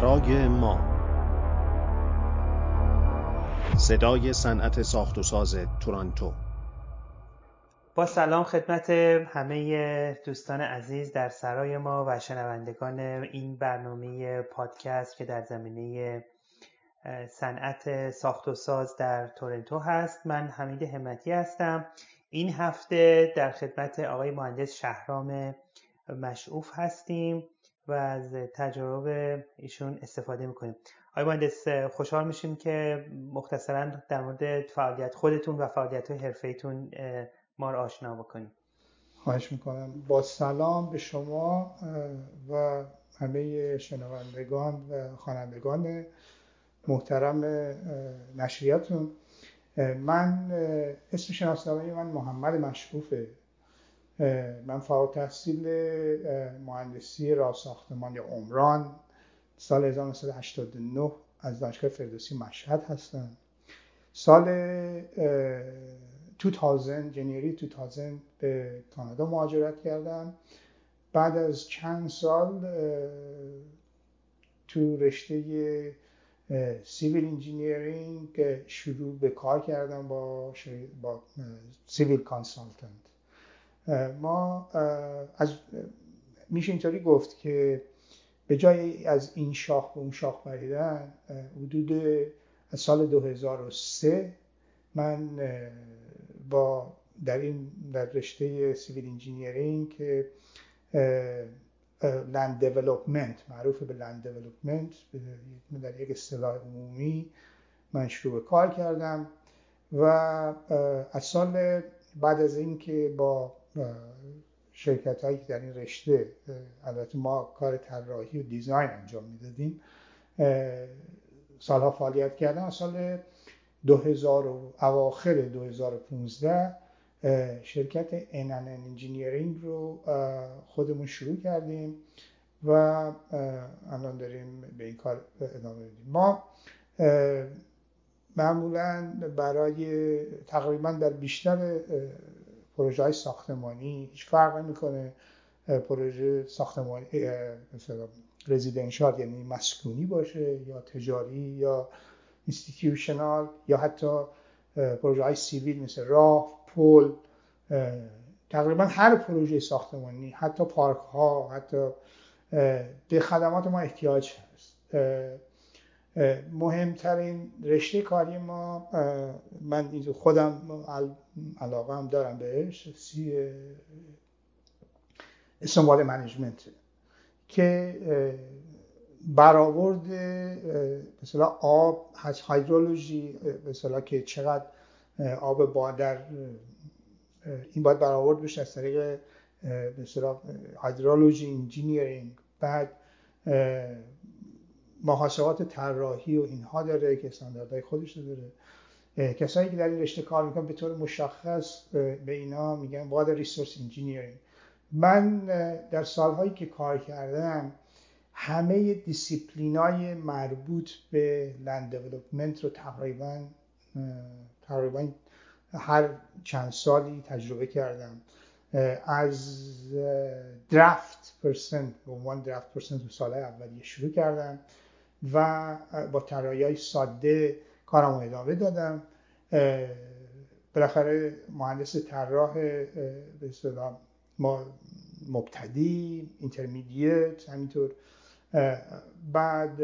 برای ما. صدای صنعت ساخت و ساز تورنتو. با سلام خدمت همه دوستان عزیز در سرای ما و شنوندگان این برنامه پادکست که در زمینه صنعت ساخت و ساز در تورنتو هست. من حمید همتی هستم. این هفته در خدمت آقای مهندس شهرام مشعوف هستیم و از تجربه ایشون استفاده میکنیم. آقای مهندس، خوشحال میشیم که مختصراً در مورد فعالیت خودتون و فعالیت‌های حرفه‌ایتون ما رو آشنا بکنیم. خواهش میکنم. با سلام به شما و همه شنوندگان و خوانندگان محترم نشریاتون. من اسم شناسنامه من محمد مشعوفه. من فارغ التحصیل مهندسی راه ساختمان یا عمران سال 1989 از دانشگاه فردوسی مشهد هستم. سال 2000 جنوری 2000 به کانادا مهاجرت کردم. بعد از چند سال تو رشته سیویل انجینیرینگ شروع به کار کردم با سیویل کانسالتنت. ما میشه اینطوری گفت که به جای از این شاخ به اون شاخ پریدن، حدود از سال 2003 من در رشته سیویل انجینیرینگ که لند دیولپمنت، معروف به لند دیولپمنت در یک اصطلاح عمومی، من شروع به کار کردم و از سال بعد از این که با شرکت هایی که در این رشته، البته ما کار طراحی و دیزاین انجام میدادیم، سالها فعالیت کردم. سال 2000 اواخر 2015 شرکت NNN انجینیرینگ رو خودمون شروع کردیم و الان داریم به این کار ادامه میدیم. ما معمولاً برای تقریباً در بیشتر پروژه‌های ساختمانی هیچ فرق نمی‌کنه، پروژه ساختمانی مثلا رزیدنشال یعنی مسکونی باشه یا تجاری یا اینستیتیوشنال یا حتی پروژه‌های سیویل مثل راه، پل، تقریبا هر پروژه ساختمانی، حتی پارک ها، حتی به خدمات ما احتیاج هست. مهمترین رشته کاری ما، من خودم علاقه هم دارم بهش، استنباط منیجمنت که برآورد مثلا آب، هایدرولوژی، مثلا که چقدر آب در این باید برآورد بشه از طریق مثلا هایدرولوژی انجینیرینگ. بعد محاسبات طراحی و اینها داره که استانداردهای خودش داره. کسایی که در این رشته کار میکنن به طور مشخص به اینا میگن واتر ریسورس انجینیرینگ. من در سالهایی که کار کردم همه دیسیپلینای مربوط به لند دیولپمنت رو تقریبا هر چند سالی تجربه کردم. از درافت پرسنت به عنوان درافت پرسنت تو سالهای اولیه شروع کردم و با طراحی‌های ساده کارم رو ادامه دادم. بالاخره مهندس طراح به اصطلاح مبتدی، اینترمدییت، همینطور بعد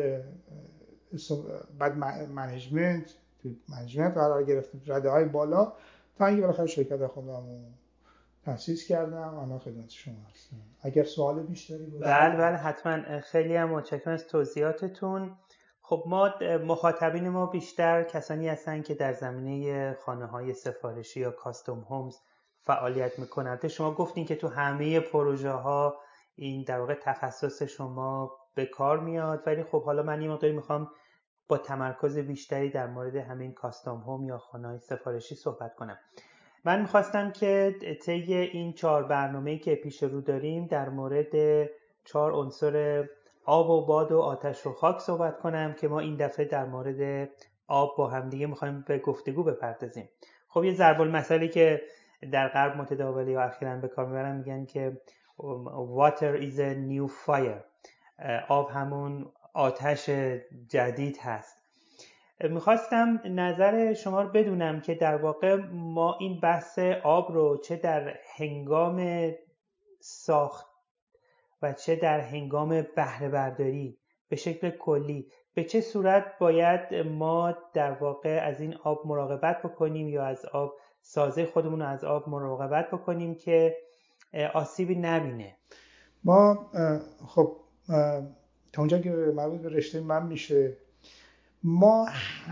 منیجمنت قرار گرفتم، رده‌های بالا، تا اینکه بالاخره شرکت خودم رو تأسیس کردم. الان خدمت شما هستم. اگر سوال بیشتری باشه. بله حتما. خیلی هم متشکرم از توضیحاتتون. خب ما مخاطبین ما بیشتر کسانی هستن که در زمینه خانه‌های سفارشی یا کاستوم هومز فعالیت میکنند. شما گفتین که تو همه پروژه‌ها این در واقع تخصص شما به کار میاد، ولی خب حالا من یه مقداری میخوام با تمرکز بیشتری در مورد همین کاستوم هوم یا خانه‌های سفارشی صحبت کنم. من میخواستم که طی این 4 برنامه‌ای که پیش رو داریم در مورد 4 عنصر آب و باد و آتش و خاک صحبت کنم که ما این دفعه در مورد آب با هم دیگه میخوایم به گفتگو بپردازیم. خب یه ضرب المثلی که در غرب متداوله یا اخیراً به کار میبرن میگن که water is a new fire. آب همون آتش جدید هست. میخواستم نظر شما رو بدونم که در واقع ما این بحث آب رو چه در هنگام ساخت و چه در هنگام بهره برداری به شکل کلی به چه صورت باید ما در واقع از این آب مراقبت بکنیم یا از آب سازه خودمون رو از آب مراقبت بکنیم که آسیبی نبینه. ما خب تا اونجا که مربوط به رشته من میشه، ما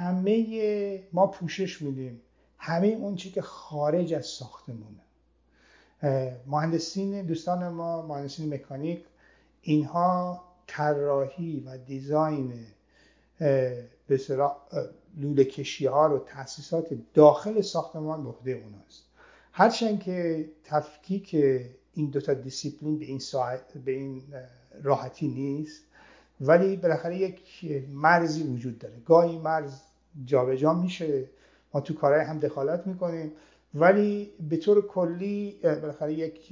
پوشش میدیم همه اون چی که خارج از ساختمونه. دوستان ما مهندسین مکانیک، اینها طراحی و دیزاین به اصطلاح لوله کشی ها رو تاسیسات داخل ساختمان به عهده اوناست. هرچند که تفکیک این دو تا دیسیپلین به این راحتی نیست، ولی بالاخره یک مرزی وجود داره. گاهی مرز جابجا میشه، ما تو کارهای هم دخالت میکنیم، ولی به طور کلی بالاخره یک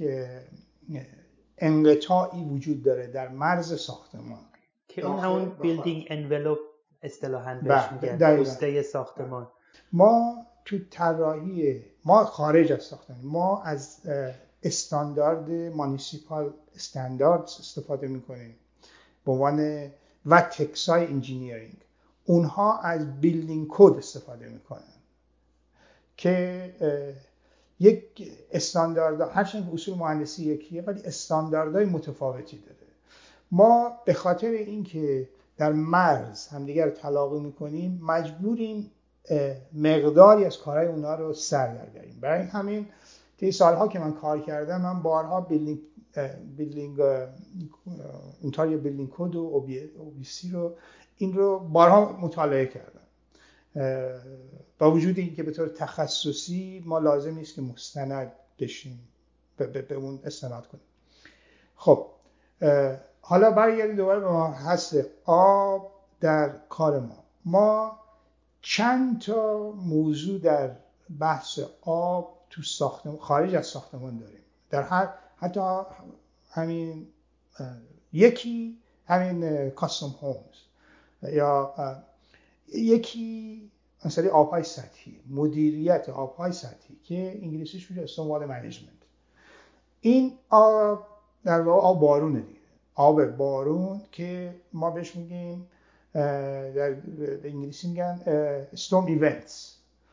انقطاعی وجود داره در مرز ساختمان که اون همون بیلدینگ انولوپ اصطلاحاً بهش میگن، پوسته ساختمان. ما تو طراحی ما خارج از ساختمان ما از استاندارد مانیسیپال استانداردز استفاده میکنیم به عنوان و تکسای انجینیرینگ. اونها از بیلدینگ کد استفاده میکنن که یک استاندارد، هرچند اصول مهندسی یکیه ولی استانداردهای متفاوتی داره. ما به خاطر اینکه در مرز همدیگر رو تلاقی میکنیم مجبوریم مقداری از کارهای اونا رو سر درگیریم. برای همین طی سالها که من کار کردم، من بارها بیلدینگ اونتاریا بیلدینگ کد و OBC رو بارها مطالعه کردم. با وجود اینکه به طور تخصصی ما لازم نیست که مستند بشیم به اون استناد کنیم. خب حالا برگردیم دوباره به ما هست آب در کار ما چند تا موضوع در بحث آب تو ساختمان خارج از ساختمان داریم. در حتی همین یکی همین کاستوم هومز، یا یکی مثلا آبهای سطحی، مدیریت آبهای سطحی که انگلیسیش میشه استورم واتر منیجمنت. این آب در واقع آب بارونه دیگه، آب بارون که ما بهش میگیم در انگلیسی میگن storm events.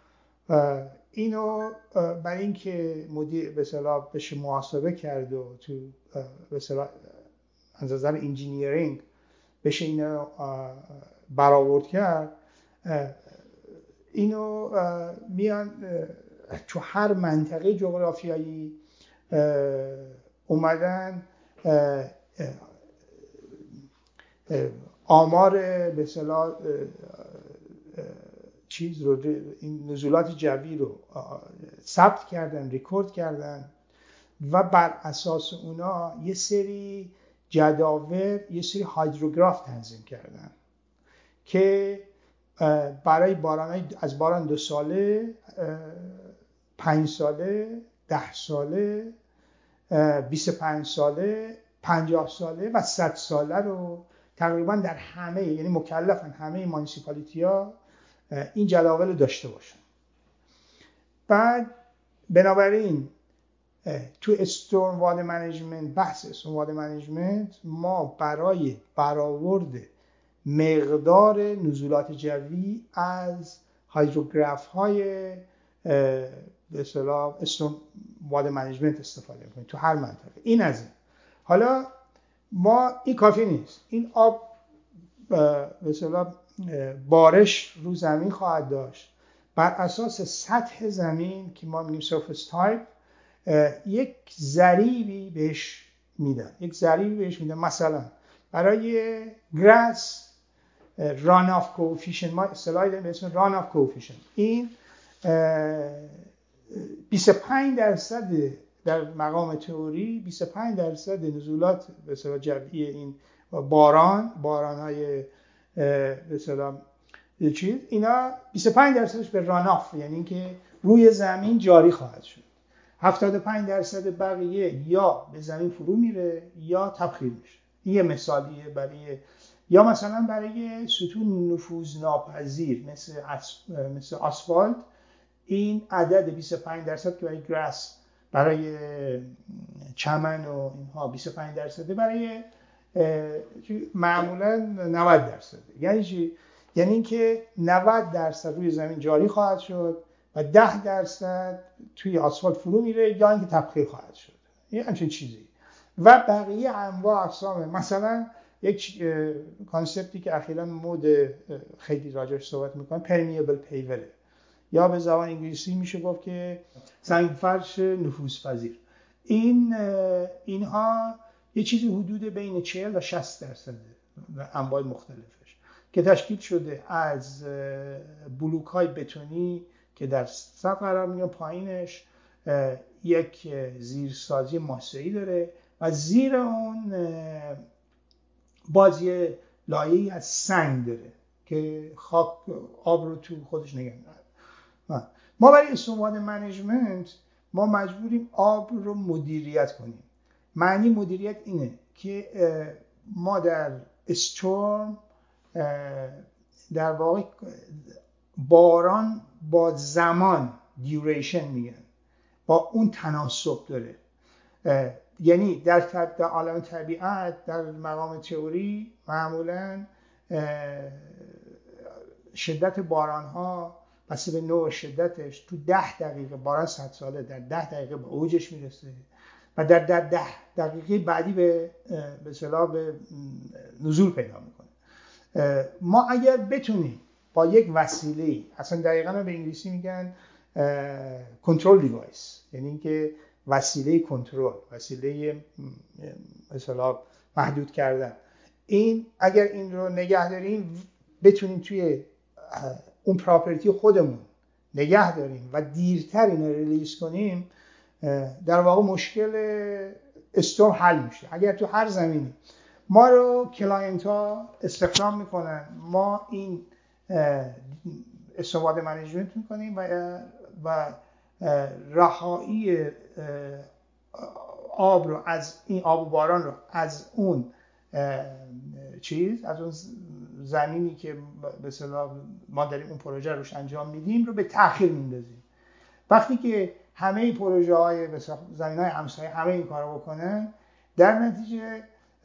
اینو برای اینکه مدیر به اصطلاح بشه محاسبه کرد و تو به اصطلاح از نظر انجینیرینگ بشه اینو برآورد کرد، اینو میان تو هر منطقه جغرافیایی اومدن آمار به اصطلاح چیز رو، این نزولات جوی رو ثبت کردن، ریکورد کردن و بر اساس اونا یه سری جداول، یه سری هایدروگراف تنظیم کردن که برای باران‌های از باران 2 ساله، 5 ساله، 10 ساله، 25 ساله، 50 ساله و 100 ساله رو تقریبا در همه، یعنی مکلفن همه مانیسیپالیتی‌ها این جداول رو داشته باشن. بعد بنابراین تو استورم واتر منیجمنت، بحث استورم واتر منیجمنت، ما برای برآورد مقدار نزولات جوی از هایدروگراف های به اصطلاح استورم واتر منیجمنت استفاده می‌کنیم تو هر منطقه. این از این. حالا ما این کافی نیست. این آب به اصطلاح بارش رو زمین خواهد داشت. بر اساس سطح زمین که ما میگیم سرفیس تایپ، یک ضریبی بهش میدن. مثلا برای گراس ران آف کوفیشنت، ما اصطلاحی داریم به اسم ران آف کوفیشنت. این 25% در مقام تئوری 25% نزولات به اصطلاح جوی این باران‌های به اصطلاح چیز، اینا 25%ش به ران آف، یعنی اینکه روی زمین جاری خواهد شد. 75% بقیه یا به زمین فرو میره یا تبخیر میشه. این یه مثالیه برای یا مثلا برای ستون نفوذناپذیر مثل آسفالت این عدد 25% که برای گراس، برای چمن و اینها 25%، برای معمولا 90%. یعنی چی؟ یعنی اینکه 90% روی زمین جاری خواهد شد و 10% توی آسفالت فرو میره یا اینکه تبخیر خواهد شد، یه همچین چیزی. و بقیه انواع اقسام، مثلا یک کانسپتی که اخیراً مود خیلی راجعش صحبت میکنن پرمیبل پیوره، یا به زبان انگلیسی میشه گفت که سنگفرش نفوذپذیر. اینها یه چیزی حدود بین 40 و 60% انواع مختلفش که تشکیل شده از بلوک‌های بتونی که در سطح قرار میگیرن، پایینش یک زیرسازی ماسه‌ای داره و زیر اون باز یه لایه‌ای از سنگ داره که خاک آب رو تو خودش نگه داره. ما برای استواد منیجمنت ما مجبوریم آب رو مدیریت کنیم. معنی مدیریت اینه که ما در استورم در واقع باران با زمان دیوریشن میگن، با اون تناسب داره. یعنی در عالم طبیعت در مقام تئوری معمولا شدت باران ها بسته به نوع شدتش تو 10 دقیقه، باران 100 ساله در 10 دقیقه به اوجش میرسه و در 10 دقیقه بعدی به اصطلاح به نزول پیدا میکنه. ما اگر بتونیم با یک وسیله، اصلا دقیقاً به انگلیسی میگن کنترل دیوایس، یعنی اینکه وسیله کنترل، وسیله مثلا محدود کردن، این اگر این رو نگه داریم، بتونیم توی اون پراپرتی خودمون نگه داریم و دیرتر این رو ریلیز کنیم، در واقع مشکل استورم حل میشه. اگر تو هر زمینی ما رو کلاینت ها استخدام میکنن، ما این استواد منیجمنت میکنیم و رهایی آب رو از این آب و باران رو از اون از اون زمینی که به اصطلاح ما داریم اون پروژه روش انجام میدیم رو به تأخیر میندازیم. وقتی که همه این پروژه های زمین‌های همسایه همه این کارو بکنن، در نتیجه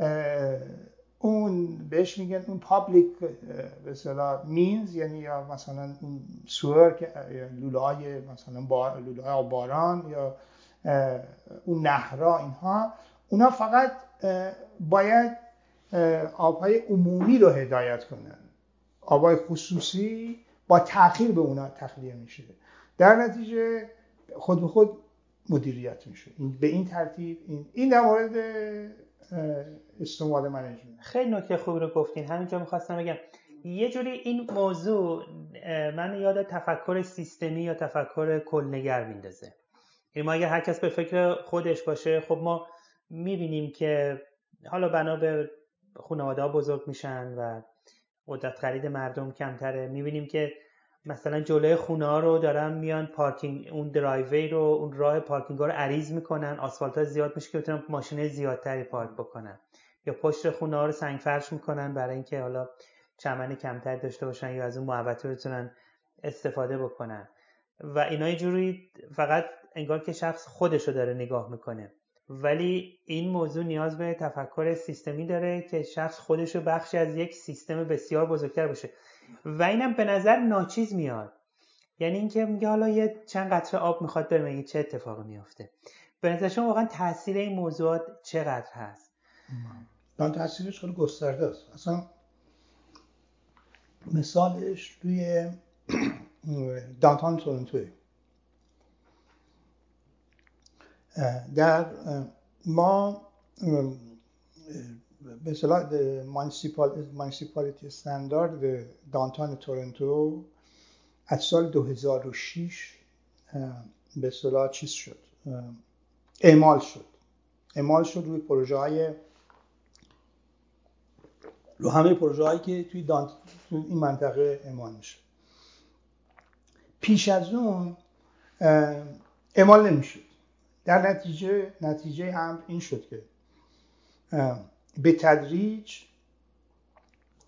اون بهش میگن اون پابلیک به اصطلاح مینز، یعنی یا مثلا اون سور که لوله‌های مثلا لوله‌های آب باران یا اون نهرها، اونا فقط باید آبهای عمومی رو هدایت کنن. آبهای خصوصی با تأخیر به اونا تخلیه میشه، در نتیجه خود به خود مدیریت میشه. به این ترتیب این در مورد استواد منیجمنت. خیلی نکته خوبی رو گفتین. همینجا میخواستم بگم یه جوری این موضوع من یاد تفکر سیستمی یا تفکر کلنگر میندازه. یعنی ما اگر هر کس به فکر خودش باشه، خب ما میبینیم که حالا بنا به خانواده‌ها بزرگ میشن و قدرت خرید مردم کمتره، میبینیم که مثلا جلوی خونه ها رو دارن میان پارکینگ، اون درایوی رو، اون راه پارکینگ ها رو عریض میکنن، آسفالت ها زیاد میشه که بتونن ماشین زیادتری پارک بکنن، یا پشت خونه ها رو سنگ فرش میکنن برای اینکه حالا چمن کمتری داشته باشن یا از اون محوطه بتونن استفاده بکنن. و اینا یه جوری فقط انگار که شخص خودش رو داره نگاه میکنه، ولی این موضوع نیاز به تفکر سیستمی داره که شخص خودش رو بخشی از یک سیستم بسیار بزرگتر باشه. و اینم به نظر ناچیز میاد، یعنی اینکه میگه حالا یه چند قطره آب میخواد بره، میگه چه اتفاقی میفته. به نظر شما واقعا تاثیر این موضوعات چقدر هست؟ من تاثیرش خیلی گسترده است. اصلا مثالش روی دانتان تورنتو، در ما به اصطلاح مانسیپالیتی استاندارد دانتان تورنتو از سال 2006 به اصطلاح چیز شد، اعمال شد روی همه پروژه هایی که توی این منطقه اعمال میشه. پیش از اون اعمال نمیشد. در نتیجه امر این شد که به تدریج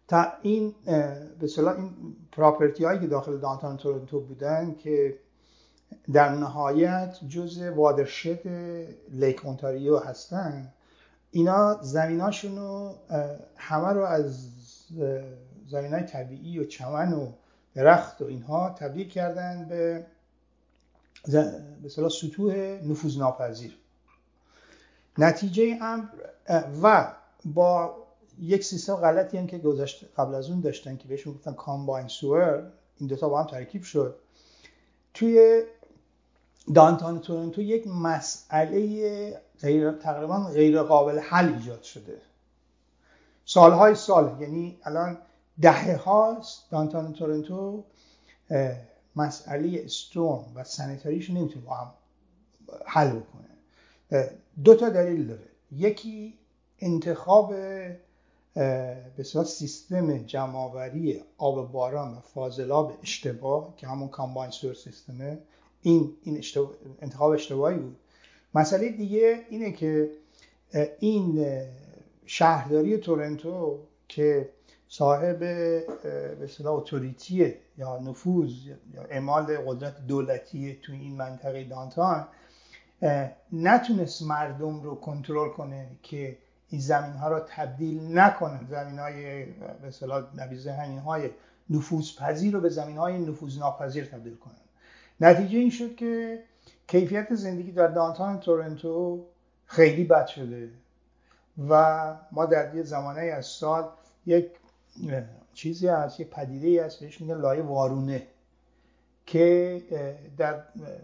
تا این به اصطلاح این پراپرتی هایی که داخل دانتان تورنتو بودن که در نهایت جزء وادرشد لیک اونتاریو هستن، اینا زمیناشونو همه رو از زمینای طبیعی و چمن و درخت و اینها تبدیل کردن به اصطلاح سطوح نفوذناپذیر. نتیجه امر و با یک سیستم غلطی هم که قبل از اون داشتن که بهشون گفتن کامباین سوئر، این دوتا با هم ترکیب شد، توی دانتان تورنتو یک مسئله تقریبا غیر قابل حل ایجاد شده. سالهای سال، یعنی الان دهه هاست دانتان تورنتو مسئله استورم و سانیتاریش نمیتونه با هم حل بکنه. دو تا دلیل داره. یکی انتخاب به اصطلاح سیستم جمع‌آوری آب باران و فاضلاب اشتباه که همون کامباین سور سیستمه، این انتخاب اشتباهی بود. مسئله دیگه اینه که این شهرداری تورنتو که صاحب به اصطلاح اتوریتی یا نفوذ یا اعمال قدرت دولتی تو این منطقه دانتان نتونست مردم رو کنترل کنه که این زمین ها رو تبدیل نکنه، زمین های به اصطلاح نبیذ همین های نفوذپذیر رو به زمین های نفوذناپذیر تبدیل کنه. نتیجه این شد که کیفیت زندگی در دانتان تورنتو خیلی بد شده و ما در یه زمانه از سال یک چیزی هست، یک پدیده‌ای هست بهش میگن لایه وارونه که در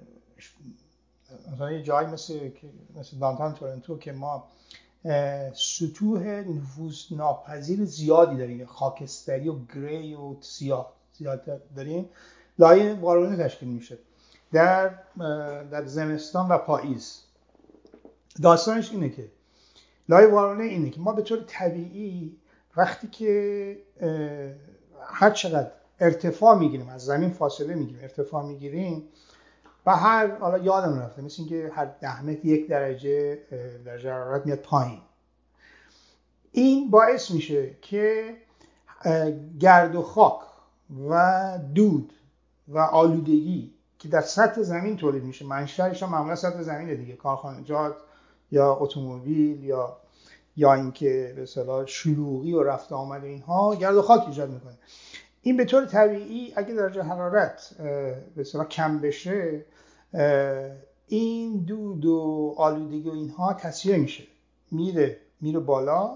مثلا یه جایی مثل دانتان تورنتو که ما سطوح نفوذناپذیر زیادی داریم، خاکستری و گری و سیاه زیاد داریم، لایه وارونه تشکیل میشه در زمستان و پاییز. داستانش اینه که لایه وارونه اینه که ما به طور طبیعی وقتی که هر چقدر ارتفاع میگیریم، از زمین فاصله میگیریم، ارتفاع میگیریم، و حالا یادم رفته مثل اینکه هر 10 متر 1 درجه حرارت میاد پایین. این باعث میشه که گرد و خاک و دود و آلودگی که در سطح زمین تولید میشه، منشأش هم معمولا سطح زمینه دیگه، کارخانجات یا اتومبیل یا اینکه به اصطلاح شلوغی و رفت آمد اینها گرد و خاک ایجاد میکنه. این به طور طبیعی اگه درجه حرارت به اصطلاح کم بشه، این دود و آلودگی و اینها تسریع میشه، میره بالا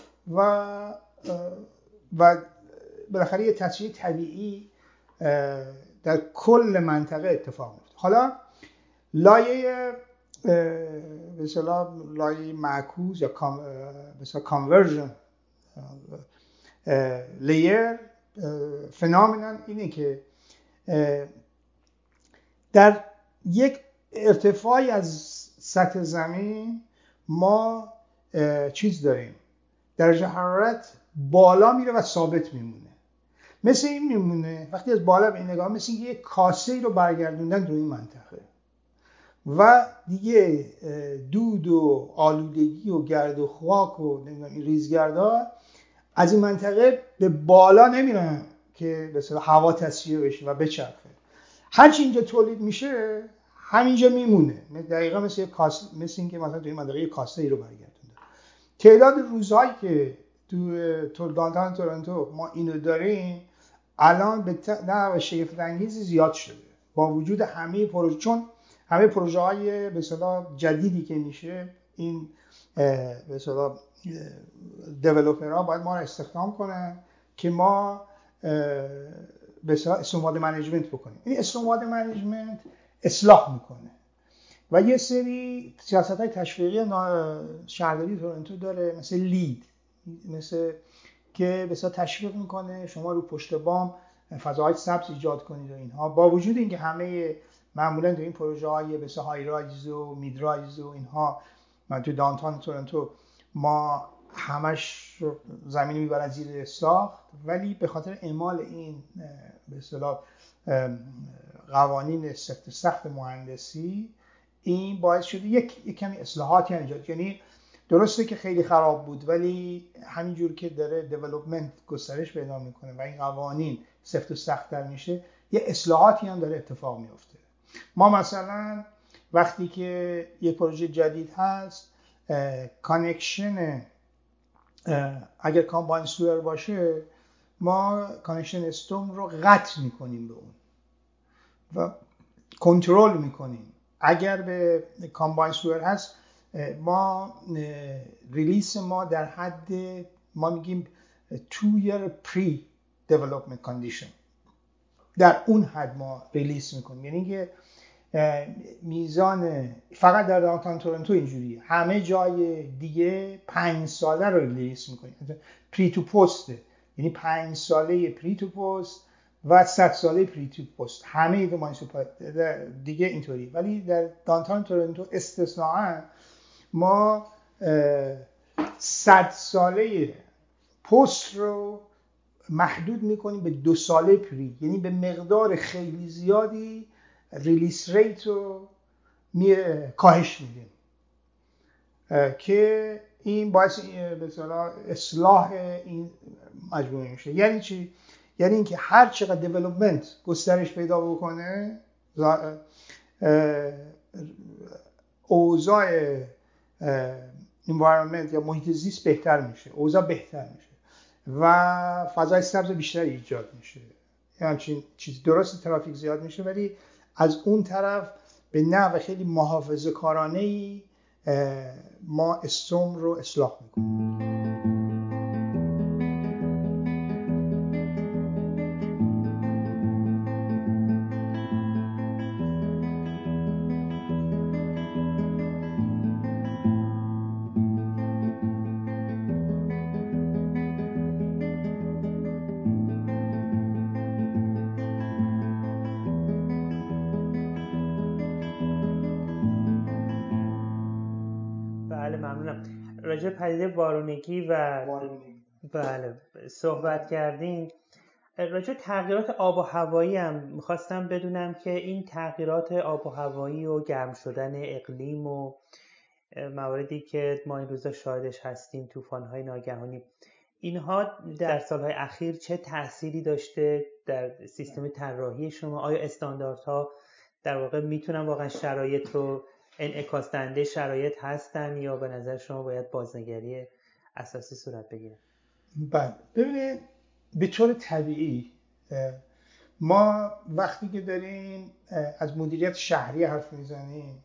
و بالاخره یه تسریع طبیعی در کل منطقه اتفاق میفته. حالا لایه به اصطلاح لایه معکوس یا به اصطلاح کانورژن لیر فنومنن اینه که در یک ارتفاعی از سطح زمین ما چیز داریم، درجه حرارت بالا میره و ثابت میمونه. مثل این میمونه وقتی از بالا به این نگاه، مثل اینکه یک کاسه رو برگردوندن در این منطقه و دیگه دود و آلودگی و گرد و خاک و این ریزگردها از این منطقه به بالا نمیرن که به اصطلاح هوا تصفیه بشه و بچرخه. هرچی اینجا تولید میشه همینجا میمونه. دقیقاً مثل اینکه مثلا توی این منطقه یک کاسه ای رو برگردونده. تعداد روزهایی که تو دانتان تورنتو ما اینو داریم الان به شگفت انگیزی زیاد شده با وجود همه پروژه، چون همه پروژه های به اصطلاح جدیدی که میشه، این به اصطلاح دیولپرها باید ما رو استخدام کنن که ما به اصطلاح استوماد منیجمنت بکنیم. این استوماد منیجمنت اصلاح میکنه و یه سری سیاست‌های تشویقی شهرداری تورنتو داره، مثل لید، مثل که به اصطلاح تشویق میکنه شما رو پشت بام فضاهای سبز ایجاد کنید و اینها. با وجود اینکه همه معمولا در این پروژه های مثل های رایز و مید رایز و اینها من تو دانتان تورنتو ما همش زمینی میبرن زیر ساخت، ولی به خاطر اعمال این به اصطلاح قوانین سخت مهندسی این باعث شده یک کمی اصلاحاتی ایجاد. یعنی درسته که خیلی خراب بود، ولی همینجور که داره دیولپمنت گسترش پیدا میکنه و این قوانین سفت و سخت‌تر میشه، یه اصلاحاتی هم داره اتفاق میفته. ما مثلا وقتی که یه پروژه جدید هست، کانکشن اگر کامباین سوئر باشه، ما کانکشن استوم رو قطع میکنیم به اون و کنترل میکنیم. اگر به کامباین سوئر هست، ما ریلیس ما در حد، ما میگیم 2 year pre development condition، در اون حد ما ریلیس میکنیم. یعنی که میزان فقط در داونتاون تورنتو اینجوریه، همه جای دیگه 5 ساله رو ریلیس میکنیم، پری تو پست، یعنی 5 ساله پری تو پست و 100 ساله پری تو پست، همه دیگه اینطوری. ولی در داونتاون تورنتو استثناء ما 100 ساله پست رو محدود میکنیم به 2 ساله پری، یعنی به مقدار خیلی زیادی ریلیس ریت رو کاهش میدیم که این باعث به اصطلاح اصلاح این مجموعه میشه. یعنی چی؟ یعنی اینکه هر چقدر دیولپمنت گسترش پیدا بکنه، اوضاع environment یا محیط زیست بهتر میشه، اوضاع بهتر میشه و فضای سبز بیشتری ایجاد میشه. همچین چیز درست ترافیک زیاد میشه، ولی از اون طرف به نحو خیلی محافظه‌کارانه‌ای ما استوم رو اصلاح میکنیم. راجع پدیده وارونگی بله صحبت کردین. راجع تغییرات آب و هوایی هم میخواستم بدونم که این تغییرات آب و هوایی و گرم شدن اقلیم و مواردی که ما این روزا شاهدش هستیم، طوفان‌های ناگهانی، اینها در سالهای اخیر چه تأثیری داشته در سیستم طراحی شما؟ آیا استانداردها در واقع میتونن واقعا شرایط رو انعکاس دهنده شرایط هستن یا به نظر شما باید بازنگری اساسی صورت بگیره؟ بله، ببینید به طور طبیعی ما وقتی که داریم از مدیریت شهری حرف میزنیم،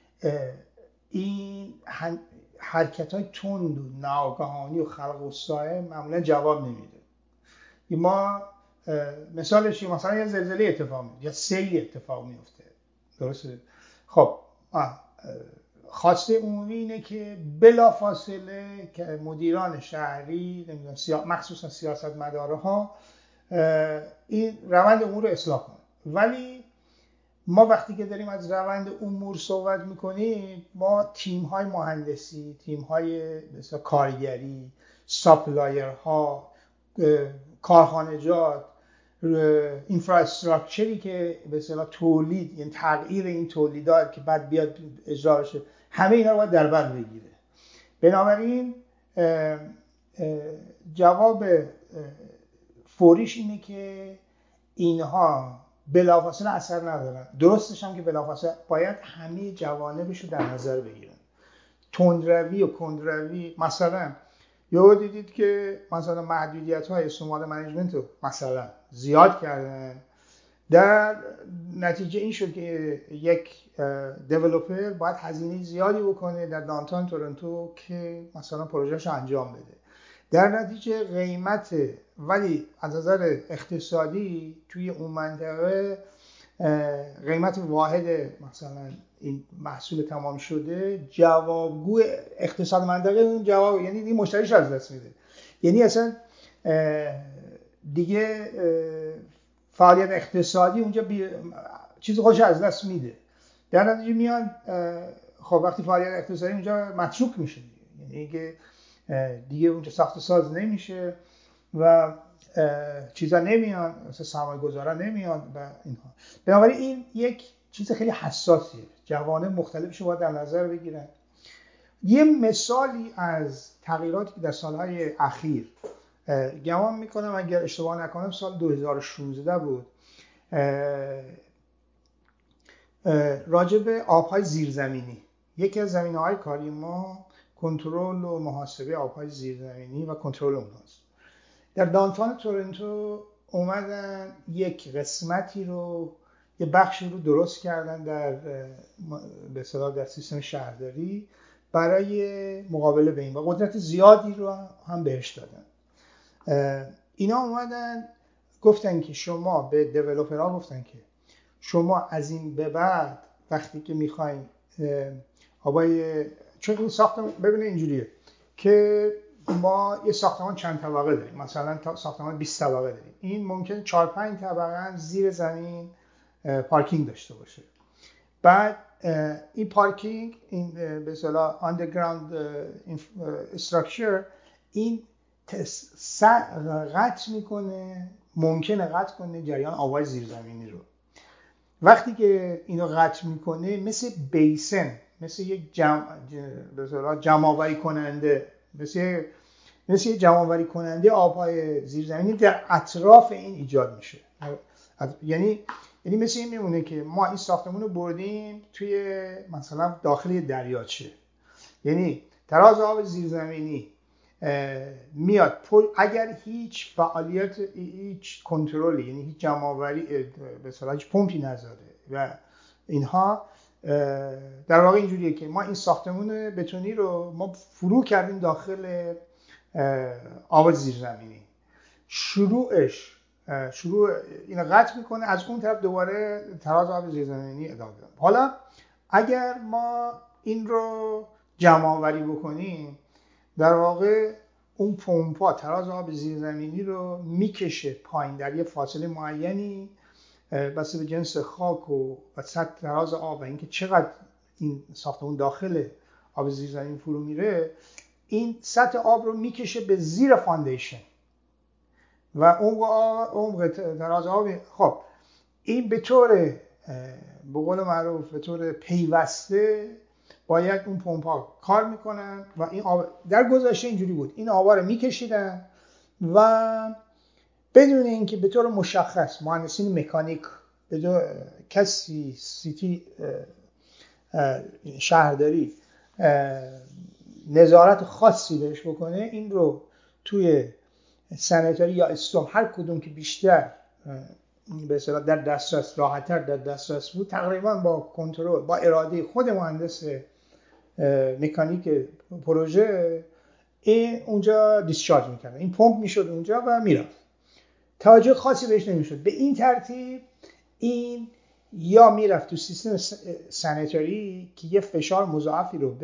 این حرکت‌های تند و ناگهانی و خلق الساعه معمولا جواب نمیده. ما مثالش مثلا یه زلزله اتفاق میفته یا سیل اتفاق میفته، درسته؟ خب خواسته عمومی اینه که بلافاصله که مدیران شهری، نمیدونم مخصوصا سیاستمدارها، این روند امور رو اصلاح کنن. ولی ما وقتی که داریم از روند امور صحبت میکنیم، ما تیم‌های مهندسی، تیم‌های مثلا کارگری، ساپلایرها، کارخانجات، اینفراستراکچری که به اصطلاح تولید، یعنی تغییر این تولیدات که بعد بیاد اجرا بشه، همه اینا رو باید در بر بگیره. بنابراین جواب فوریش اینه که اینها بلافاصله اثر ندارن. درستش هم که بلافاصله باید همه جوانبش رو در نظر بگیرن. تندروی و کندروی، مثلا یهو دیدید که مثلا محدودیت‌های سمال منیجمنت رو مثلا زیاد کردن، در نتیجه این شد که یک دیولپر باید هزینه زیادی بکنه در داونتاون تورنتو که مثلا پروژه‌اش انجام بده. در نتیجه قیمت، ولی از نظر اقتصادی توی اون منطقه قیمت واحد مثلا این محصول تمام شده جوابگو اقتصاد منطقه اون جواب، یعنی این مشتریش از دست میده. یعنی اصلا دیگه فعالیت اقتصادی اونجا چیز خودش از دست میده. در نتیجه میان خب وقتی فعالیت اقتصادی اونجا متروک میشه، یعنی اینکه دیگه اونجا ساخت و ساز نمیشه و چیزا نمیان، مثلا سرمایه‌گذارا نمیان و اینها. بنابراین این یک چیز خیلی حساسیه، جوانب مختلفش رو باید در نظر بگیرن. یه مثالی از تغییراتی که در سالهای اخیر گمان میکنم اگر اشتباه نکنم سال 2016 بود، راجع به آبهای زیرزمینی. یکی از زمینه‌های کاری ما کنترل و محاسبه آبهای زیرزمینی و کنترل اونهاست. در دانتان تورنتو اومدن یک قسمتی رو، یه بخشی رو درست کردن به اصطلاح در سیستم شهرداری برای مقابله به این و قدرت زیادی رو هم بهش دادن. اینا اومدن گفتن که شما به دیولپرها گفتن که شما از این به بعد وقتی که میخواین آبای، چون این ساختمان ببینید اینجوریه که ما یه ساختمان چند طبقه داریم، مثلا ساختمان 20 طبقه داریم، این ممکنه 4-5 طبقه هم زیر زمین پارکینگ داشته باشه. بعد این پارکینگ، این به اصطلاح underground structure، این قطع میکنه، ممکنه قطع کنه جریان آبای زیرزمینی رو. وقتی که اینو قطع میکنه مثل بیسن، مثل یک جمع‌آوری کننده، مثل جمع‌آوری کننده آبهای زیرزمینی در اطراف این ایجاد میشه. یعنی مثل این میمونه که ما این ساختمون رو بردیم توی مثلا داخل دریاچه، یعنی تراز آب زیرزمینی میاد اگر هیچ فعالیت، هیچ کنترلی، یعنی هیچ جمع‌آوری به اصطلاح هیچ پمپی نذاره و اینها، در واقع اینجوریه که ما این ساختمون بتونی رو ما فرو کردیم داخل آب زیرزمینی، شروع اینو قطع میکنه، از اون طرف دوباره تراز آب زیرزمینی ادامه میده. حالا اگر ما این رو جمع‌آوری بکنیم، در واقع اون پمپا تراز آب زیرزمینی رو میکشه پایین در یه فاصله معینی، بسته به جنس خاک و سطح تراز آب و اینکه چقدر این ساختمون داخل آب زیرزمینی فرو میره، این سطح آب رو میکشه به زیر فاندیشن و عمق تراز آب. خب این به طور به قول معروف به طور پیوسته باید اون پمپ‌ها کار میکنن و این آب در گذشته اینجوری بود، این آبا رو میکشیدن و بدون اینکه به طور مشخص مهندسین مکانیک بدون کسی سیتی شهرداری نظارت خاصی بهش بکنه، این رو توی سنیتاری یا استورم، هر کدوم که بیشتر به اصطلاح در دسترس، راحت‌تر در دسترس بود، تقریبا با کنترل، با اراده خود مهندس مکانیک پروژه اونجا دیسچارج می‌کردن، این پمپ میشد اونجا و میرفت، توجه خاصی بهش نمیشد. به این ترتیب این یا میرفت تو سیستم سنیتاری که یه فشار مضاعفی رو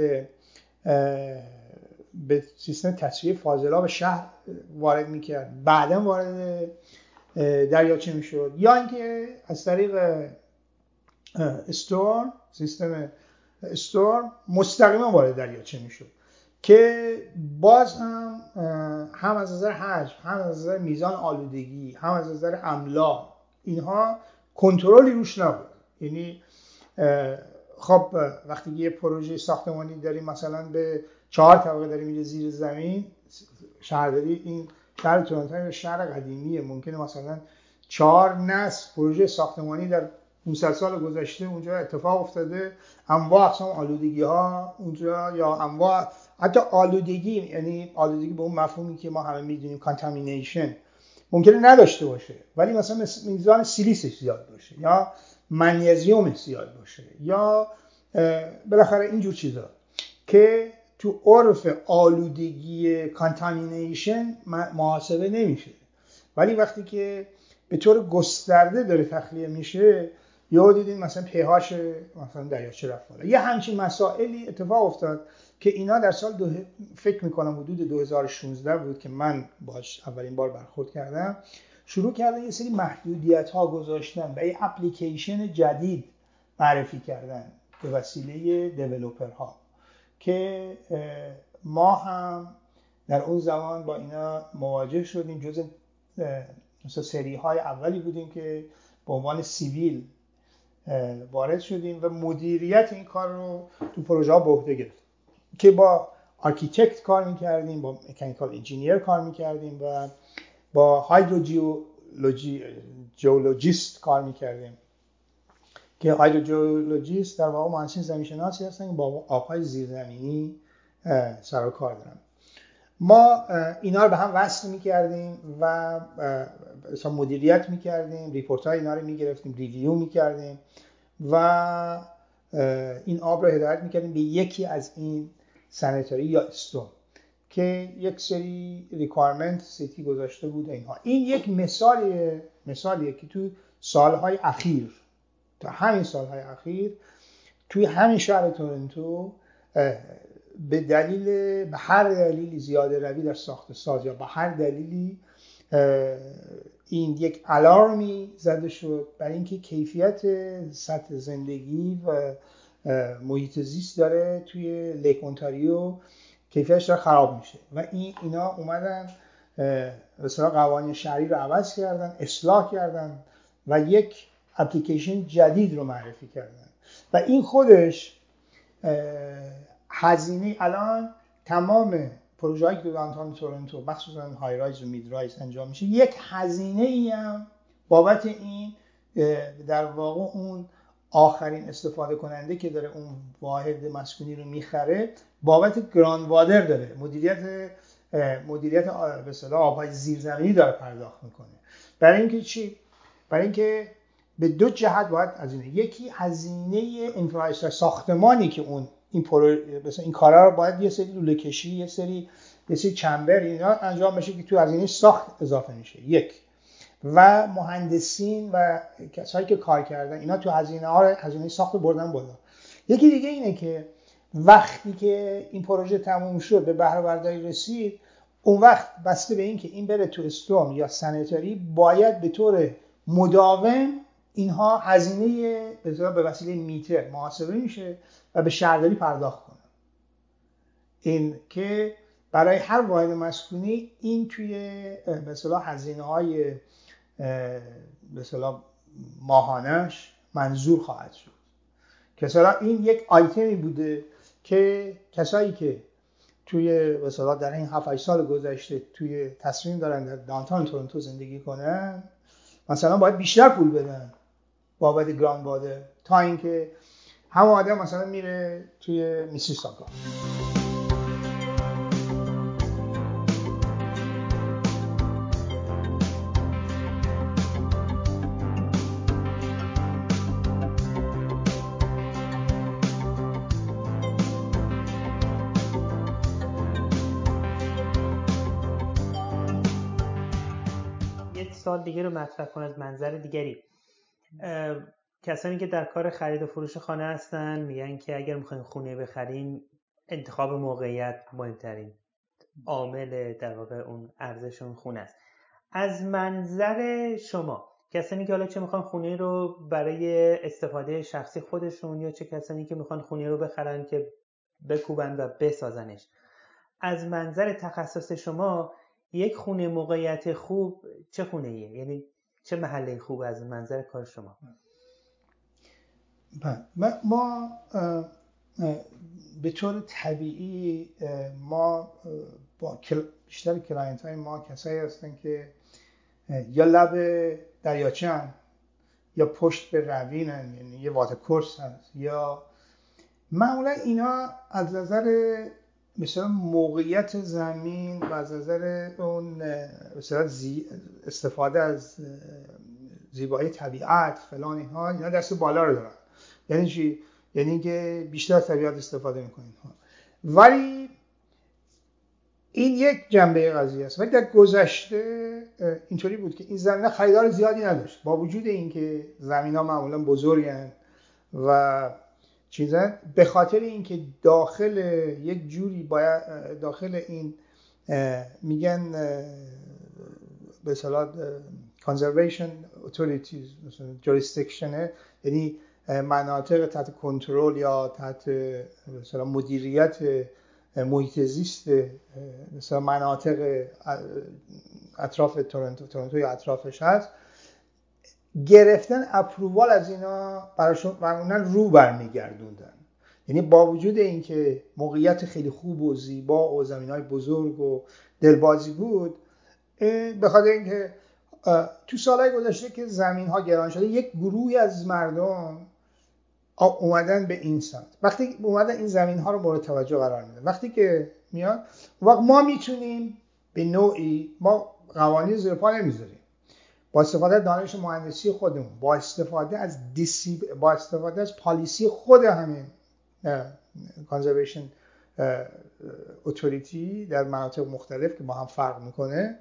به سیستم تصفیه فاضلاب شهر وارد میکرد، بعدا وارد دریاچه میشد، یا اینکه از طریق استورم، سیستم استورم مستقیما وارد دریاچه میشد که باز هم از نظر حجم، هم از نظر میزان آلودگی، هم از نظر املاح، اینها کنترلی روش نبود. یعنی خب وقتی یه پروژه ساختمانی داریم مثلا به 4 طبقه داریم میره زیر زمین، شهرداری، این شهر تورنتو شهر قدیمیه، ممکنه مثلا 4 نسل پروژه ساختمانی در 500 سال گذشته اونجا اتفاق افتاده، انواع اقسام آلودگی ها اونجا، یا انواع حتی آلودگی، یعنی آلودگی به اون مفهومی که ما همه میدونیم کانتامینیشن ممکنه نداشته باشه، ولی مثلا میزان سیلیسش زیاد باشه یا منیزیم زیاد باشه یا بالاخره اینجور چیزا که تو عرف آلودگی کانتامینیشن محاسبه نمیشه، ولی وقتی که به طور گسترده داره تخلیه میشه، یا دیدین مثلا pH مثلا دریاچه رفت بالا، یه همچین مسائلی اتفاق افتاد که اینا در سال فکر میکنم حدود 2016 بود که من باهاش اولین بار برخورد کردم، شروع کردن یه سری محدودیت ها گذاشتن و یه اپلیکیشن جدید معرفی کردن به وسیله دیولپرها که ما هم در اون زمان با اینا مواجه شدیم، جز مثلا سری های اولی بودیم که به عنوان سیویل وارد شدیم و مدیریت این کار رو تو پروژه ها به عهده گرفتیم که با آرکیتکت کار میکردیم، با مکانیکال انجینیر کار میکردیم و با هایدروژئولوژیست کار میکردیم که هایدروژئولوژیست در واقع مهندسین زمینشناسی هستن که با آبهای زیرزمینی سر و کار دارن. ما اینا رو به هم وصل میکردیم و مثلا مدیریت میکردیم، ریپورت های اینا رو میگرفتیم، ریویو میکردیم و این آب رو هدایت میکردیم به یکی از این سانیتاری یا استون که یک سری ریکوایرمنت سیتی گذاشته بود اینها. این یک مثالیه که تو سالهای اخیر، تا همین سالهای اخیر توی همین شهر تورنتو به هر دلیلی زیاده روی در ساخت ساز یا به هر دلیلی این یک الارمی زده شد برای اینکه کیفیت سطح زندگی و محیط زیست داره توی لیک اونتاریو کیفیتش داره خراب میشه و اینا اومدن مثلا قوانین شهری رو عوض کردن، اصلاح کردن و یک اپلیکیشن جدید رو معرفی کردن و این خودش هزینه الان تمام پروژه‌ای که دانتان تورنتو مخصوصا های رایز و مید رایز انجام میشه یک هزینه ای هم بابت این در واقع اون آخرین استفاده کننده که داره اون واحد مسکونی رو میخره بابت گراند وادر داره مدیریت به اصطلاح آبهای زیرزمینی داره پرداخت میکنه. برای اینکه چی؟ برای اینکه به دو جهت باید هزینه، یکی هزینه اینفراستراکچر ساختمانی که مثلا این کارا رو باید یه سری لوله کشی، یه سری چمبر اینا انجام بشه که تو هزینه ساخت اضافه میشه یک، و مهندسین و کسایی که کار کردن اینا تو هزینه ساخت بردن بالا. یکی دیگه اینه که وقتی که این پروژه تموم شد به بهره برداری رسید، اون وقت بسته به این که این بره تو استورم یا سانیتاری باید به طور مداوم اینها هزینه به وسیله میتر محاسبه میشه و به شهرداری پرداخت کنه. این که برای هر واحد مسکونی این توی مثلا هزینه‌های مثلا ماهانش منظور خواهد شد. مثلا این یک آیتمی بوده که کسایی که توی مثلا در این 7-8 سال گذشته توی تصمیم دارن در دانتان تورنتو زندگی کنن مثلا باید بیشتر پول بدن بابت گراند وادر تا اینکه همون آدم مثلا میره توی میسیساگا. سوال دیگه رو مطرح کنم از منظر دیگری. کسانی که در کار خرید و فروش خانه هستن میگن که اگر میخواین خونه بخرین انتخاب موقعیت مهمترین عامل در واقع اون ارزش اون خونه است. از منظر شما کسانی که حالا چه میخوان خونه رو برای استفاده شخصی خودشون یا چه کسانی که میخوان خونه رو بخرن که بکوبن و بسازنش، از منظر تخصص شما یک خونه موقعیت خوب چه خونه‌ایه؟ یعنی چه محله خوب از منظر کار شما؟ ما به طور طبیعی ما با بیشتر کلاینت های ما کسایی هستن که یا لب دریاچه‌ان یا پشت به روینن، یعنی یه واتر کورس هست، یا معمولا اینا از نظر مثلا موقعیت زمین و از نظر اون مثلا استفاده از زیبایی طبیعت فلان اینا دست بالا رو دارن. یعنی چی؟ یعنی اینکه بیشتر از طبیعت استفاده میکنین. ولی این یک جنبه قضیه است. ولی در گذشته اینطوری بود که این زمینه خریدار زیادی نداشت، با وجود اینکه زمینا معمولا بزرگن و چیزا، به خاطر اینکه داخل یک جوری باید داخل این میگن به اصطلاح conservation authorities مثلا jurisdiction، یعنی مناطق تحت کنترل یا تحت مثلا مدیریت محیط زیست، مثلا مناطق اطراف تورنتو یا اطرافش هست، گرفتن اپرووال از اینا براشون معمولا رو برمیگردوندن. یعنی با وجود اینکه موقعیت خیلی خوب و زیبا و زمین‌های بزرگ و دلبازی بود، به خاطر اینکه تو سالهای گذشته که زمین‌ها گران شده، یک گروهی از مردم اومدن به این سمت. وقتی اومدن این زمین‌ها رو مورد توجه قرار میدن، وقتی که میاد وقت ما میتونیم به نوعی ما قوانین زیر پا نمیذاریم، با استفاده از دانش مهندسی خودمون، با استفاده از پالیسی خود همین کانزرویشن اتوریتی در مناطق مختلف که با هم فرق میکنه،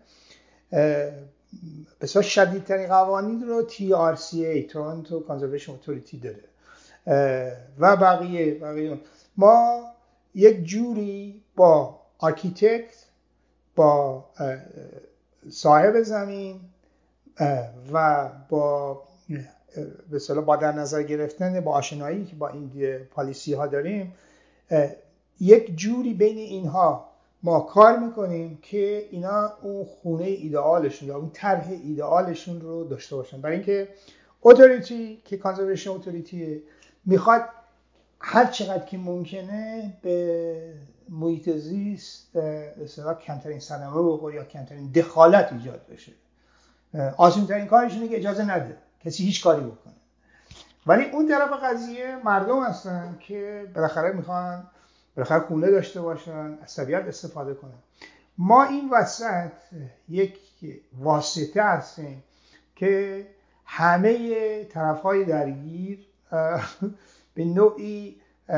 بسیار شدیدترین قوانین رو TRCA تورنتو کانزرویشن اتوریتی داره و بقیه. ما یک جوری با آرکیتکت، با صاحب زمین و با در نظر گرفتن با آشنایی که با این پالیسی ها داریم، یک جوری بین اینها ما کار میکنیم که اینا اون خونه ایدئالشون یا اون طرح ایدئالشون رو داشته باشن. برای اینکه اتوریتی که کانزرویشن اتوریتی میخواد هر چقدر که ممکنه به محیط زیست اصطلاحاً کمترین صدمه بخوره یا کمترین دخالت ایجاد بشه. آسان‌ترین کارش اینه که اجازه نده کسی هیچ کاری بکنه. ولی اون طرف قضیه مردم هستن که بالاخره میخوان خونه داشته باشن، از طبیعت استفاده کنن. ما این وسط یک واسطه هستیم که همه طرف‌های درگیر به نوعی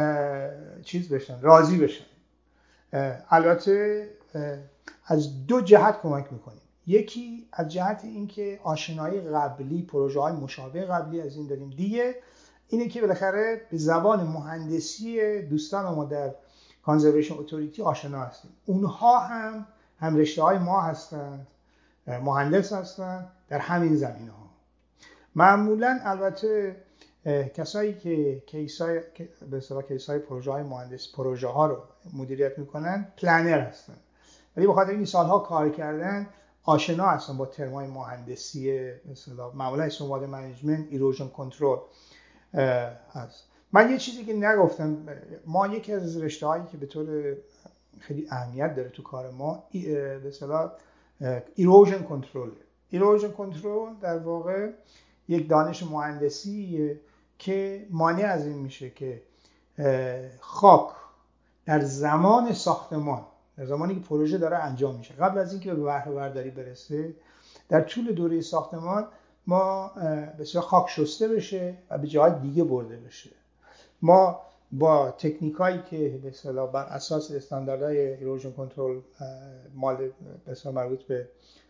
راضی بشن. البته از دو جهت کمک میکنیم. یکی از جهت اینکه آشنایی قبلی، پروژه‌های مشابه قبلی از این داریم. دیگه اینه که بالاخره به زبان مهندسی دوستان ما در کانزرویشن اتوریتی آشنا هستیم. اونها هم رشته‌های ما هستند، مهندس هستند در همین زمینه‌ها. معمولاً البته کسایی که کیسای پروژه‌های مهندسی پروژه‌ها رو مدیریت میکنن پلنر هستن، ولی به خاطر این سالها کار کردن آشنا هستن با ترمای مهندسی، مثلا معمولا اسم واد منیجمنت، ایروژن کنترل هست. من یه چیزی که نگفتم، ما یکی از رشته‌هایی که به طور خیلی اهمیت داره تو کار ما به اصطلاح ایروژن کنترل در واقع یک دانش مهندسی که مانع از این میشه که خاک در زمان ساختمان، در زمانی که پروژه داره انجام میشه، قبل از اینکه به بهره برداری برسه، در طول دوره ساختمان ما بسیار خاک شسته بشه و به جای دیگه برده بشه. ما با تکنیکایی که به اصطلاح بر اساس استانداردهای ایروژن کنترل مال بسیار مربوط به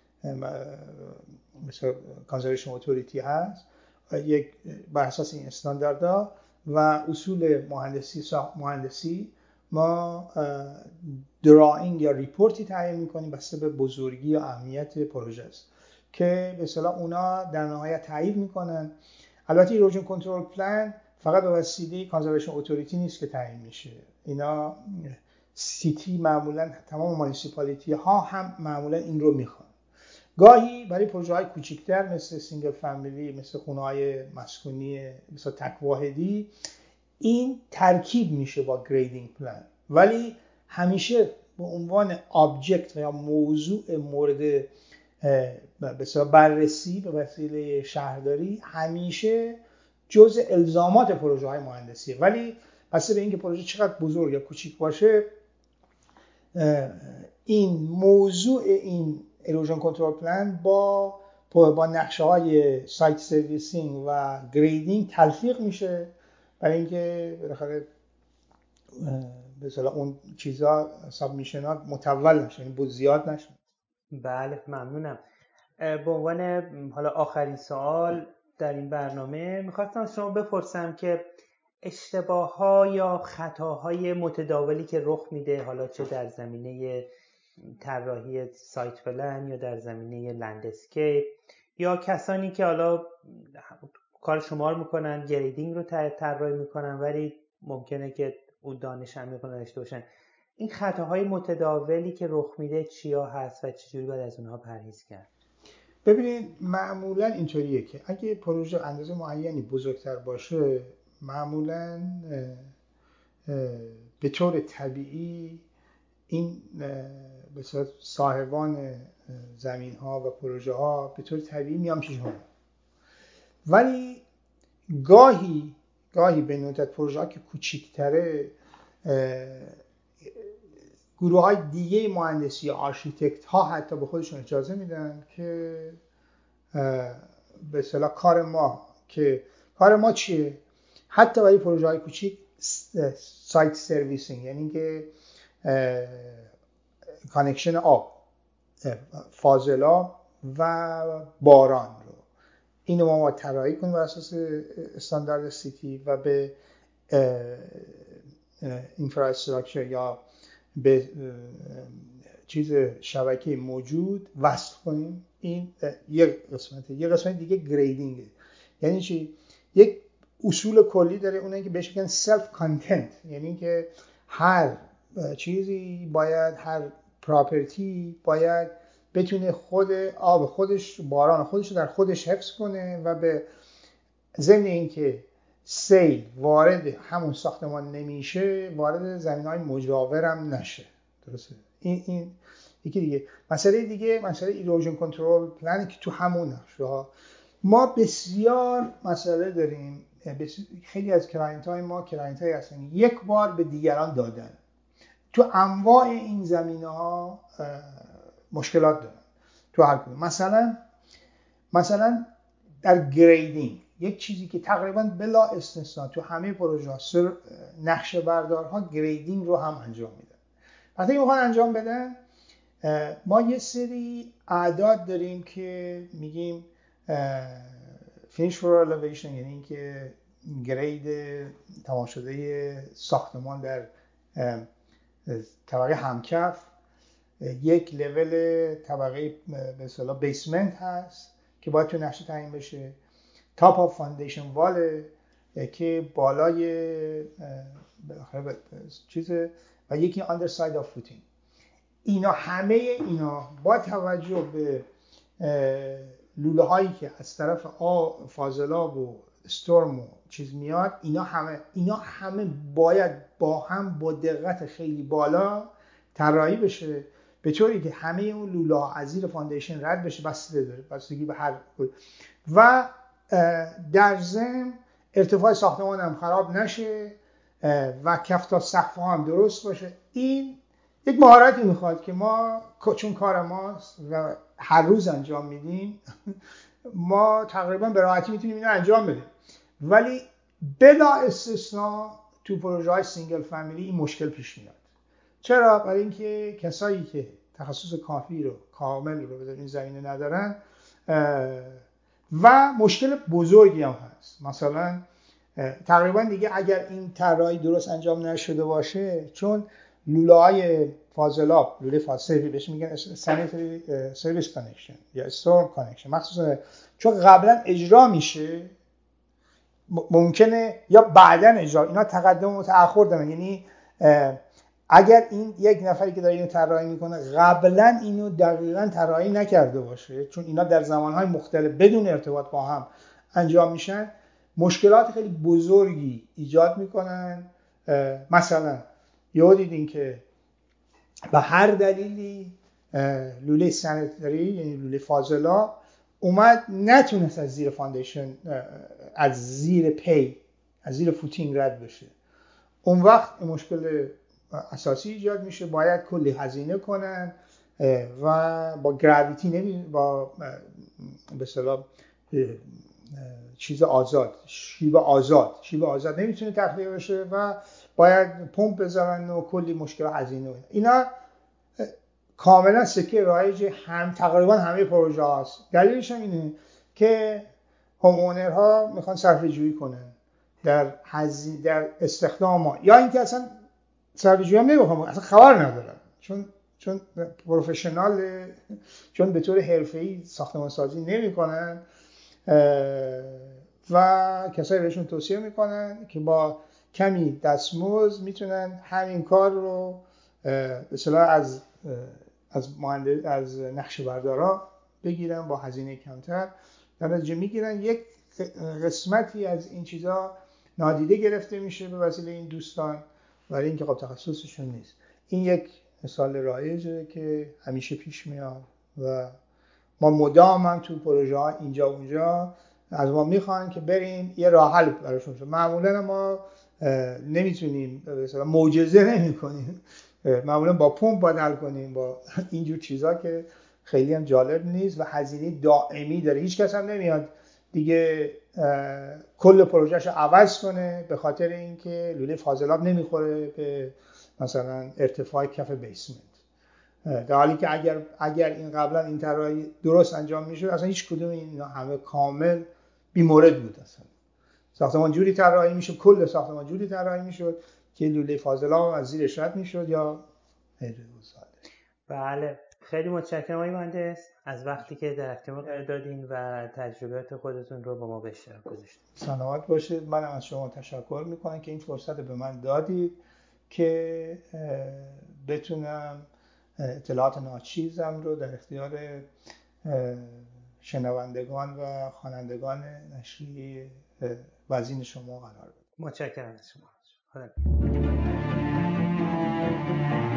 مثلا کانزرویشن اتوریتی هست، یک بر اساس این استانداردها و اصول مهندسی ما دراینگ یا ریپورتی تعیین می‌کنیم بسته به بزرگی یا اهمیت پروژه است که به اصطلاح اونا در نهایت تایید می‌کنن. البته ایروژن کنترل پلان فقط به وسیله کانزرویشن اتوریتی نیست که تعیین میشه. اینا سیتی معمولا تمام مانیسیپالیتی ها هم معمولا این رو میخوان. گاهی برای پروژه های کوچکتر مثل سینگل فامیلی، مثل خونه های مسکونی، مثل تک واحدی، این ترکیب میشه با گریدینگ پلان، ولی همیشه به عنوان آبجکت یا موضوع مورد بررسی به وسیله شهرداری همیشه جزء الزامات پروژه های مهندسیه. ولی بسته به اینکه پروژه چقدر بزرگ یا کوچیک باشه، این موضوع این ایروژن کنترل پلان با نقشه های سایت سرویسینگ و گریدینگ تلفیق میشه برای اینکه بالاخره به اصطلاح اون چیزا سابمیشنات متول نشه، یعنی زیاد نشه. بله، ممنونم. به عنوان حالا آخرین سوال در این برنامه میخواستم شما بپرسم که اشتباه‌ها یا خطاهای متداولی که رخ میده، حالا چه در زمینه طراحی سایت پلن یا در زمینه لندسکیپ، یا کسانی که حالا کار شما رو میکنن، گریدینگ رو طراحی میکنن ولی ممکنه که اون دانش عمیق رو نداشته باشن، این خطاهای متداولی که رخ میده چیا هست و چجوری باید از اونها پرهیز کرد؟ ببینید معمولا اینطوریه که اگه پروژه اندازه معینی بزرگتر باشه، معمولا به طور طبیعی این به صورت صاحبان زمین ها و پروژه ها به طور طبیعی میان پیش ما، ولی گاهی به ندرت پروژه ها که کوچیک‌تره گروه های دیگه مهندسی یا آرشیتکت ها حتی به خودشون اجازه میدن که به اصطلاح کار ما چیه؟ حتی برای پروژه های کوچیک سایت سرویسینگ، یعنی که کانکشن آب، فاضلاب و باران رو اینو ما طراحی کنیم بر اساس استاندارد سیتی و به اینفراستراکچر یا به چیز شبکه موجود وصل کنیم. این یک قسمت دیگه گریدینگه. یعنی چی؟ یک اصول کلی داره، اونه که بهش میگن سلف کانتنت، یعنی که هر چیزی باید، هر پراپرتی باید بتونه خود آب خودش، باران خودش رو در خودش حفظ کنه و به ضمن اینکه سیل وارد همون ساختمان نمیشه، وارد زمین‌های مجاورم نشه. درسته؟ این یکی دیگه. مسئله ایروژن کنترل پلن که تو همون نشه. ما بسیار مسئله داریم. خیلی از کلاینت‌های ما کلاینت‌های هستن یک بار به دیگران دادن، تو انواع این زمینه‌ها مشکلات دارن تو هر کدوم. مثلا در گریدینگ، یک چیزی که تقریبا بلا استثنا تو همه پروژه‌ها نقشه بردارها گریدینگ رو هم انجام میدن. وقتی میخوان انجام بدن، ما یه سری اعداد داریم که میگیم finish floor elevation، یعنی اینکه گرید تمام شده ساختمان در طبقه همکف، یک لول طبقه به اصطلاح بیسمنت هست که باید تو نقشه تعیین بشه، تاپ آف فاندیشن وال که بالای بالاخره چیز، و یکی آندر ساید آف فوتینگ. اینا همه با توجه به لوله هایی که از طرف فاضلاب و استورم و چیز میاد، اینا همه باید با هم با دقت خیلی بالا طراحی بشه، به طوری که همه اون لوله ها از زیر فاندیشن رد بشه، بستگی به هر و در ضمن ارتفاع ساختمان هم خراب نشه و کف تا سقف هم درست باشه. این یک مهارتی میخواد که ما چون کار ماست و هر روز انجام میدیم، ما تقریبا به راحتی میتونیم اینو انجام بدیم. ولی بلا استثنا تو پروژه های سینگل فامیلی این مشکل پیش میاد. چرا؟ برای اینکه کسایی که تخصص کافی رو کامل رو به این زمینه ندارن و مشکل بزرگی هم هست. مثلا تقریبا دیگه اگر این طراحی درست انجام نشده باشه، چون لوله‌های فاضلاب، لوله فاضلابی بهش میگن سانیتری سرویس کانکشن یا استورم کانکشن، مخصوصا چون قبلا اجرا میشه، ممکنه یا بعداً اجرا، اینا تقدم و تأخر دارن. یعنی اگر این یک نفری که داره اینو طراحی میکنه قبلا اینو دقیقاً طراحی نکرده باشه، چون اینا در زمانهای مختلف بدون ارتباط با هم انجام میشن، مشکلات خیلی بزرگی ایجاد میکنن. مثلا یهو دیدین که به هر دلیلی لوله سانیتری یعنی لوله فاضلاب اومد نتونست از زیر فاندیشن، از زیر پی، از زیر فوتینگ رد بشه. اون وقت مشکل اساسی ایجاد میشه، باید کلی هزینه کنن و با گراویتی با به اصطلاح چیز آزاد، شیب آزاد نمیتونه تخلیه بشه و باید پمپ بذارن و کلی مشکل هزینه. اینا کاملا سکه رایج تقریبا همه پروژه هاست. دلیلش هم اینه که هوم اونرها میخوان صرفه جویی کنن در استخدام، یا اینکه اصلا صرفه جویی هم نمیخوان، اصلا خبر ندارن، چون پروفشنال، چون به طور حرفه‌ای ساختمان سازی نمیکنن و کسایی بهشون توصیه میکنن که با کمی دستمزد میتونن همین کار رو به اصطلاح از نقشه بردارا بگیرن با هزینه کمتر، در نتیجه میگیرن یک قسمتی از این چیزا نادیده گرفته میشه به وسیله این دوستان برای اینکه خب تخصصشون نیست. این یک مثال رایجه که همیشه پیش میاد و ما مدام هم تو پروژه ها اینجا اونجا از ما میخوان که بریم یه راه حل براشون. معمولا ما نمیتونیم مثلا معجزه نمی‌کنیم، معمولا با پمپ باید حل کنیم، با اینجور چیزا که خیلی هم جالب نیست و هزینه دائمی داره. هیچ کس هم نمیاد دیگه کل پروژهش رو عوض کنه به خاطر اینکه لوله فاضلاب نمیخوره به مثلا ارتفاع کف بیسمنت، در حالی که اگر این قبلا این طراحی درست انجام میشد اصلا هیچ کدوم اینا همه کامل بی مورد بود. اصلا ساختمان جوری طراحی میشد، کل ساختمان جوری طراحی میشد که لوله فاضلاب از زیرش رد میشد یا غیر گذاره. بله، خیلی متشکرم آقای مهندس از وقتی که در اختیار قرار دادین و تجربیات خودتون رو با ما به اشتراک گذاشتین. سلامت باشید. منم از شما تشکر میکنم که این فرصت رو به من دادید که بتونم اطلاعات ناچیزم رو در اختیار شنوندگان و خوانندگان نشریه وزین شما قرار بدم. متشکرم از شما. خدا